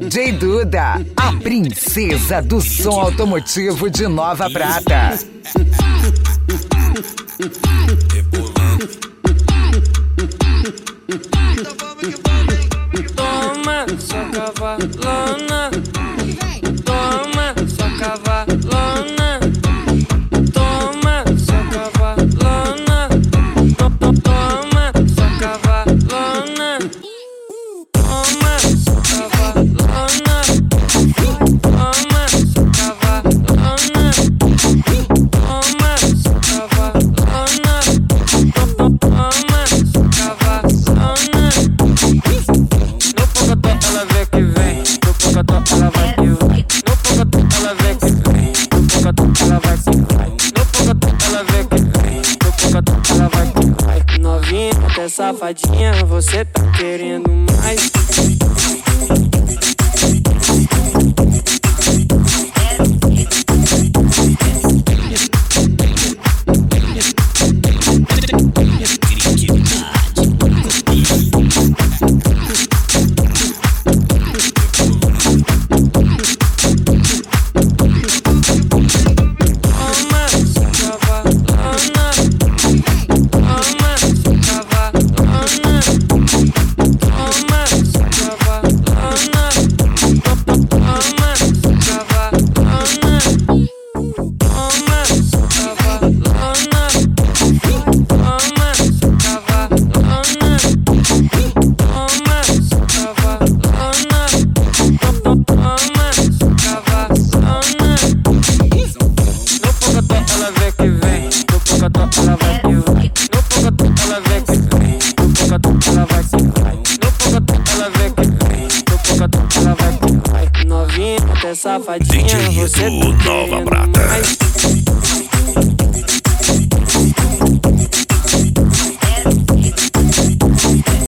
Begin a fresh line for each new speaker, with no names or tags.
DJ Duda, a princesa do som automotivo de Nova Prata.
Toma sua cavalona, toma sua cavalona, toma sua cavalona, toma sua cavalona, toma sua cavalona, toma sua cavalona, toma sua cavalona, toma sua cavalona. No pocotó ela vê que vem, no pocotó ela vai que vai, no pocotó ela vê que vem, no pocotó ela vai que vai, no pocotó ela vê que vem, no pocotó ela vai que vai. Novinha, até safadinha, você tá querendo mais.
Safadinha,
DJ
você
do
tá
Nova Prata.